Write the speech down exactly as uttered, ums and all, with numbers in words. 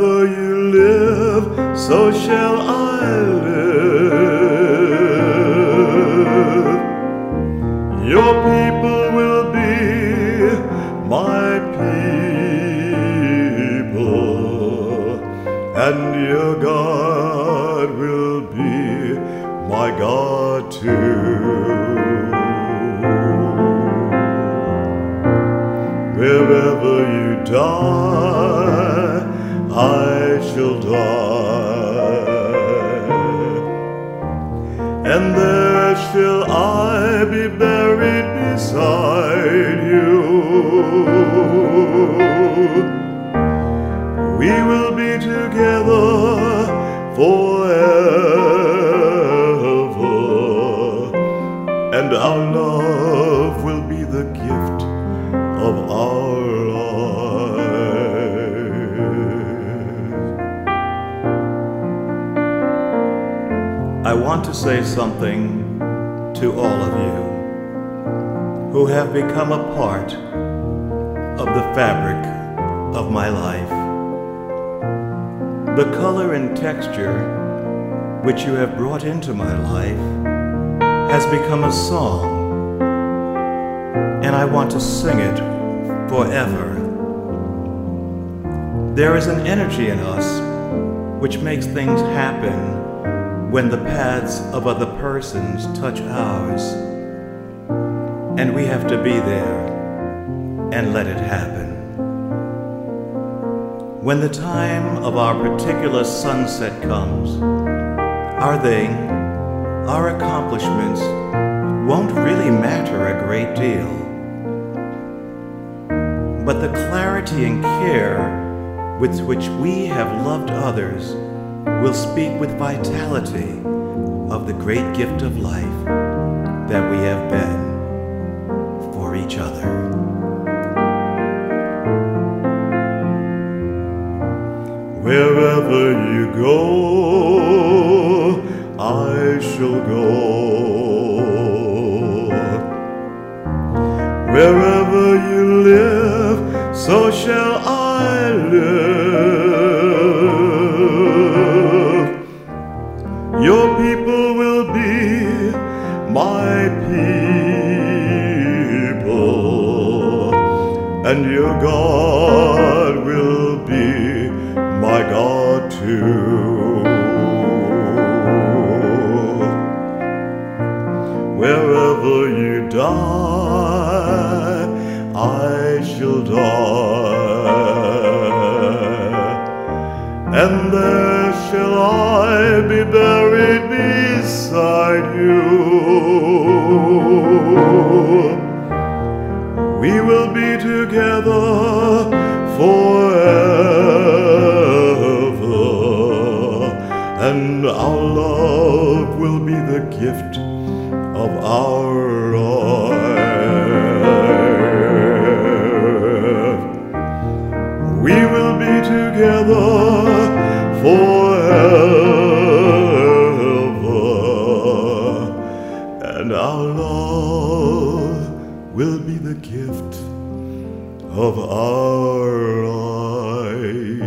Wherever you live, so shall I live. Your people will be my people, and your God will be my God too. Wherever you die, I shall die, and there shall I be buried beside you. We will be together forever, and our love will be the gift of our life. I want to say something to all of you who have become a part of the fabric of my life. The color and texture which you have brought into my life has become a song, and I want to sing it forever. There is an energy in us which makes things happen when the paths of other persons touch ours, and we have to be there and let it happen. When the time of our particular sunset comes, our thing, our accomplishments won't really matter a great deal. But the clarity and care with which we have loved others will speak with vitality of the great gift of life that we have been for each other. Wherever you go, I shall go. Wherever you live, so shall I live. Your people will be my people, and your God will be my God too. Wherever you die, I shall die, and there shall I be buried beside you. We will be together forever, and our love will be the gift of our life. We will be together forever, and our love will be the gift of our life.